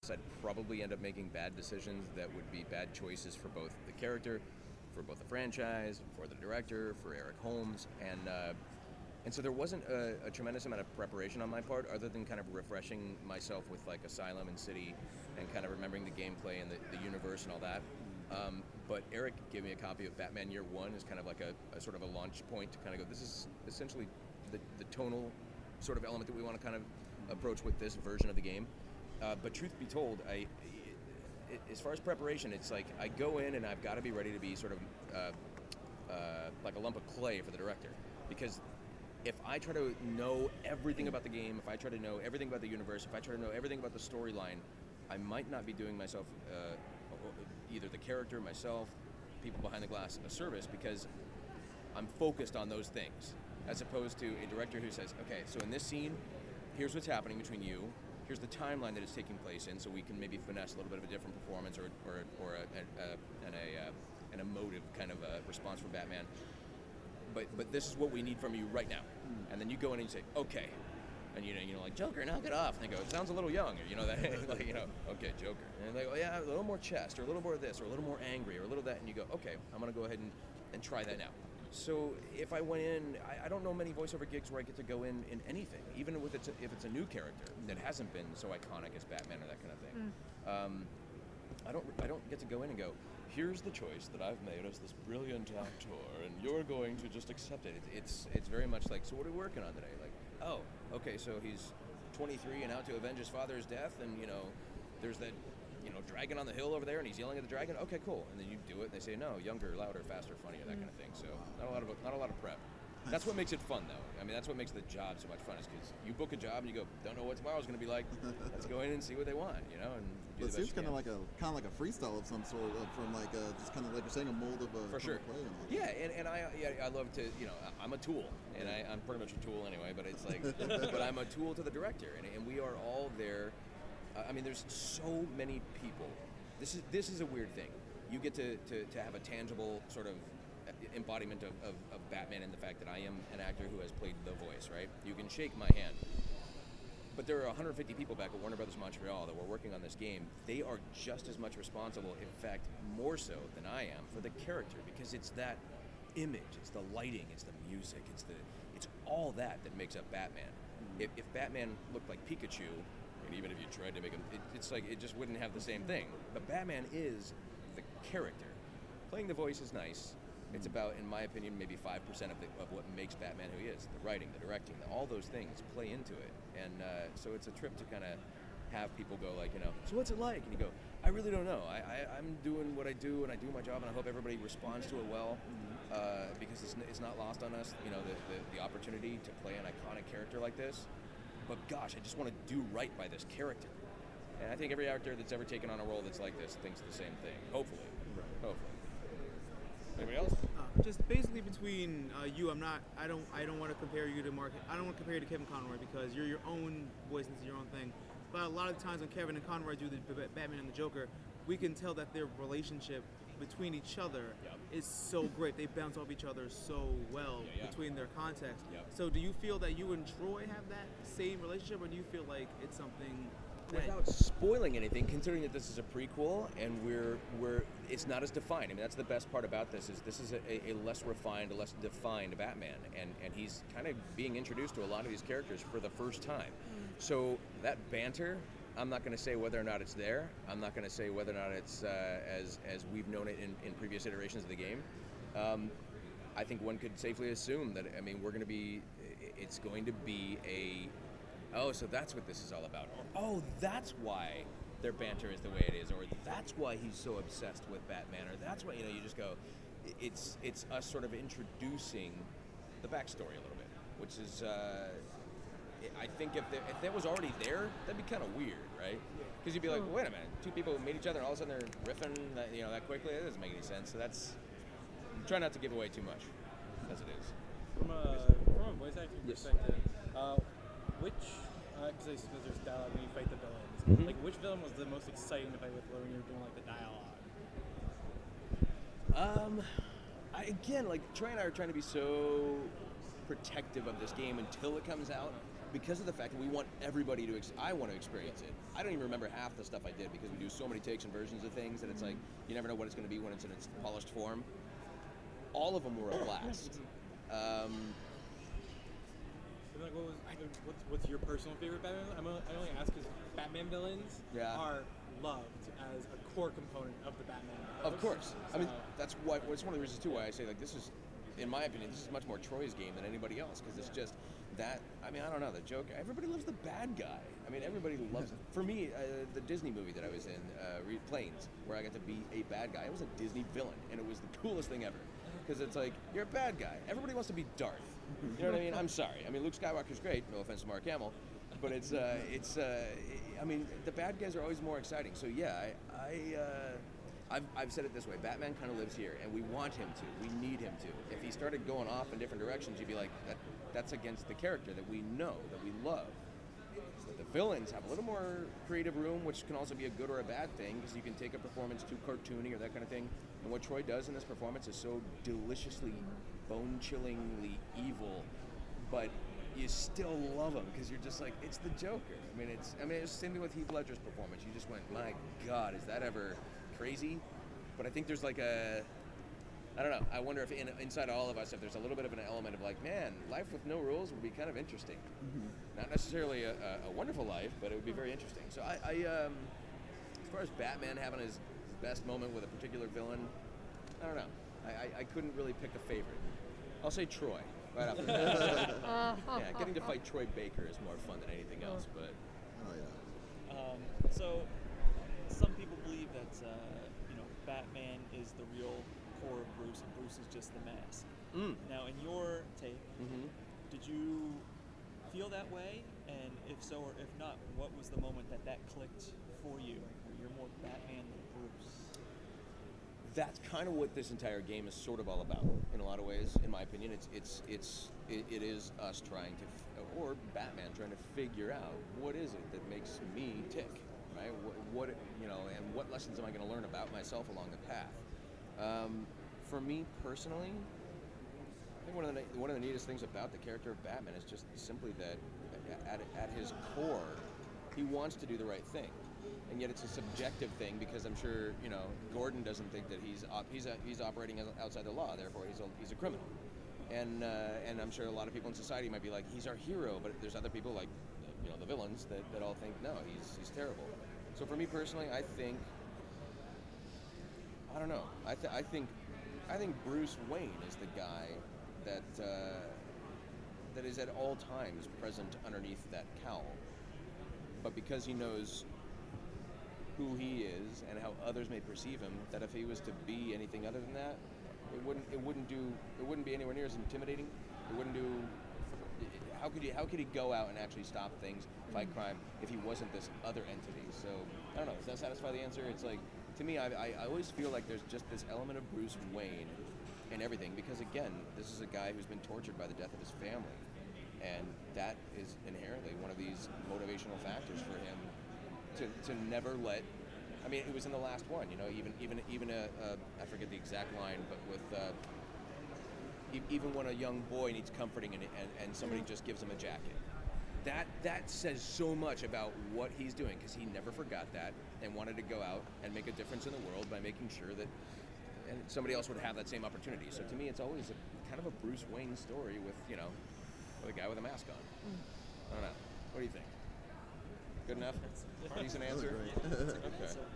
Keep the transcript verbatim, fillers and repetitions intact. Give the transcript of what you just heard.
I'd probably end up making bad decisions that would be bad choices for both the character, for both the franchise, for the director, for Eric Holmes, and uh, and so there wasn't a, a tremendous amount of preparation on my part, other than kind of refreshing myself with like Asylum and City, and kind of remembering the gameplay and the, the universe and all that. Um, but Eric gave me a copy of Batman Year One as kind of like a, a sort of a launch point to kind of go. This is essentially the, the tonal sort of element that we want to kind of approach with this version of the game. Uh, but truth be told, I, it, as far as preparation, it's like I go in and I've got to be ready to be sort of uh, uh, like a lump of clay for the director, because if I try to know everything about the game, if I try to know everything about the universe, if I try to know everything about the storyline, I might not be doing myself, uh, either the character, myself, people behind the glass, a service, because I'm focused on those things, as opposed to a director who says, okay, so in this scene, here's what's happening between you. Here's the timeline that it's taking place in, so we can maybe finesse a little bit of a different performance or or, or a, a, a, an, a, uh, an emotive kind of a response from Batman. But but this is what we need from you right now. Mm. And then you go in and you say, okay. And you know, you know, like, Joker, knock it off. And they go, it sounds a little young. Or, you know, that, like, you know, okay, Joker. And they go, yeah, a little more chest, or a little more of this, or a little more angry, or a little that. And you go, okay, I'm going to go ahead and, and try that now. So if I went in, I, I don't know many voiceover gigs where I get to go in in anything, even with it's a, if it's a new character that hasn't been so iconic as Batman or that kind of thing. Mm. Um, I don't I don't get to go in and go, here's the choice that I've made as this brilliant actor, and you're going to just accept it. it. It's it's very much like, so what are we working on today? Like, oh, okay, so he's twenty-three and out to avenge his father's death, and you know, there's that, you know, dragon on the hill over there, and he's yelling at the dragon. Okay, cool. And then you do it, and they say, no, younger, louder, faster, funnier, that mm. kind of thing. So not a lot of not a lot of prep. That's what makes it fun, though. I mean, that's what makes the job so much fun, is because you book a job and you go, don't know what tomorrow's going to be like. Let's go in and see what they want, you know. And do but the it seems kind of like a kind of like a freestyle of some sort, of, from like a, just kind of like you're saying, a mold of a for sure. Play and all. Yeah, and, and I yeah, I love to, you know, I'm a tool, and I, I'm pretty much a tool anyway. But it's like, but I'm a tool to the director, and, and we are all there. Uh, I mean, there's so many people. This is this is a weird thing. You get to, to, to have a tangible sort of embodiment of, of, of Batman in the fact that I am an actor who has played the voice, right? You can shake my hand. But there are one hundred fifty people back at Warner Brothers Montreal that were working on this game. They are just as much responsible, in fact, more so than I am, for the character, because it's that image, it's the lighting, it's the music, it's the it's all that that makes up Batman. Mm-hmm. If, if Batman looked like Pikachu, and even if you tried to make him, it, it's like it just wouldn't have the same thing. But Batman is the character. Playing the voice is nice. It's about, in my opinion, maybe five percent of, the, of what makes Batman who he is. The writing, the directing, the, all those things play into it. And uh, so it's a trip to kind of have people go like, you know, so what's it like? And you go, I really don't know. I, I, I'm doing what I do, and I do my job, and I hope everybody responds to it well, uh, because it's, it's not lost on us, you know, the, the, the opportunity to play an iconic character like this. But gosh, I just want to do right by this character. And I think every actor that's ever taken on a role that's like this thinks the same thing. Hopefully. Right. Hopefully. Anybody else? Uh, just basically between uh, you, I'm not. I don't. I don't want to compare you to Mark. I don't want to compare you to Kevin Conroy, because you're your own voice and it's your own thing. But a lot of times when Kevin and Conroy do the Batman and the Joker, we can tell that their relationship between each other yep. is so great. They bounce off each other so well yeah, yeah. between their context. Yep. So do you feel that you and Troy have that same relationship, or do you feel like it's something? Without spoiling anything, considering that this is a prequel and we're we're it's not as defined. I mean, that's the best part about this, is this is a, a less refined, a less defined Batman, and and he's kind of being introduced to a lot of these characters for the first time. Mm. So that banter, I'm not going to say whether or not it's there. I'm not going to say whether or not it's uh, as as we've known it in, in previous iterations of the game. Um, I think one could safely assume that, I mean, we're going to be, it's going to be a oh, so that's what this is all about. Or, oh, that's why their banter is the way it is. Or that's why he's so obsessed with Batman. Or that's why, you know, you just go, it's it's us sort of introducing the backstory a little bit, which is, uh, I think if, there, if that was already there, that'd be kind of weird, right? Because you'd be like, well, wait a minute, two people meet each other and all of a sudden they're riffing that, you know, that quickly. That doesn't make any sense. So that's, try not to give away too much, as it is. From a, from a voice acting yes. perspective, uh, which, because uh, there's dialogue when you fight the villains, mm-hmm. like which villain was the most exciting to fight with when you were doing like the dialogue? Um, I, again, like Troy and I are trying to be so protective of this game until it comes out, because of the fact that we want everybody to, ex- I want to experience it. I don't even remember half the stuff I did because we do so many takes and versions of things that it's like you never know what it's going to be when it's in its polished form. All of them were a blast. Um, And like, what was, what's, what's your personal favorite Batman? I'm only, I only ask because Batman villains Yeah. are loved as a core component of the Batman. Of mythos. course. I mean, So- that's what. It's one of the reasons too why I say like this is, in my opinion, this is much more Troy's game than anybody else because it's just that. I mean, I don't know the Joker. Everybody loves the bad guy. I mean, everybody loves. For me, uh, the Disney movie that I was in, uh, Re- Planes, where I got to be a bad guy. It was a Disney villain, and it was the coolest thing ever. Because it's like you're a bad guy. Everybody wants to be Darth. You know what I mean? I'm sorry. I mean, Luke Skywalker's great. No offense to Mark Hamill, but it's uh, it's. Uh, I mean, the bad guys are always more exciting. So yeah, I. I uh, I've, I've said it this way, Batman kind of lives here, and we want him to. We need him to. If he started going off in different directions, you'd be like, that, that's against the character that we know, that we love. But the villains have a little more creative room, which can also be a good or a bad thing, because you can take a performance too cartoony or that kind of thing. And what Troy does in this performance is so deliciously, bone-chillingly evil, but you still love him because you're just like, it's the Joker. I mean, it's. I mean, it's the same thing with Heath Ledger's performance. You just went, my God, is that ever crazy? But I think there's like a, I don't know. I wonder if in, inside all of us, if there's a little bit of an element of like, man, life with no rules would be kind of interesting. Mm-hmm. Not necessarily a, a, a wonderful life, but it would be very interesting. So I, I um, as far as Batman having his best moment with a particular villain, I don't know. I, I, I couldn't really pick a favorite. I'll say Troy. Right up there. Yeah, getting to fight Troy Baker is more fun than anything else. But Oh yeah. Um, so, some people believe that uh, you know Batman is the real core of Bruce, and Bruce is just the mask. mm, Now, in your take, hmm did you feel that way? And if so, or if not, what was the moment that that clicked for you, where you're more Batman than Bruce? that's kind of what this entire game is sort of all about. In a lot of ways, in my opinion, it's it's it's it, it is us trying to, f- or Batman trying to figure out what is it that makes me tick, right? What, what you know, and what lessons am I going to learn about myself along the path? Um, for me personally, I think one of the ne- one of the neatest things about the character of Batman is just simply that at at his core, he wants to do the right thing, and yet it's a subjective thing because I'm sure you know Gordon doesn't think that he's op- he's a, he's operating as outside the law, therefore he's a, he's a criminal, and uh, and I'm sure a lot of people in society might be like he's our hero, but there's other people like you know the villains that, that all think no, he's he's terrible. So for me personally, I think I don't know. I th- I think I think Bruce Wayne is the guy that uh, that is at all times present underneath that cowl. But because he knows who he is and how others may perceive him, that if he was to be anything other than that, it wouldn't it wouldn't do it wouldn't be anywhere near as intimidating. It wouldn't do. How could he how could he go out and actually stop things, fight crime, if he wasn't this other entity? So I don't know. Does that satisfy the answer? It's like to me, I I, I always feel like there's just this element of Bruce Wayne in everything because again, this is a guy who's been tortured by the death of his family. And that is inherently one of these motivational factors for him to, to never let. I mean, it was in the last one, you know. Even even even a, a I forget the exact line, but with uh, e- even when a young boy needs comforting and, and and somebody just gives him a jacket, that that says so much about what he's doing because he never forgot that and wanted to go out and make a difference in the world by making sure that and somebody else would have that same opportunity. So to me, it's always a kind of a Bruce Wayne story with you know. With a guy with a mask on. I don't know. What do you think? Good enough? Decent answer? That was great. Okay. So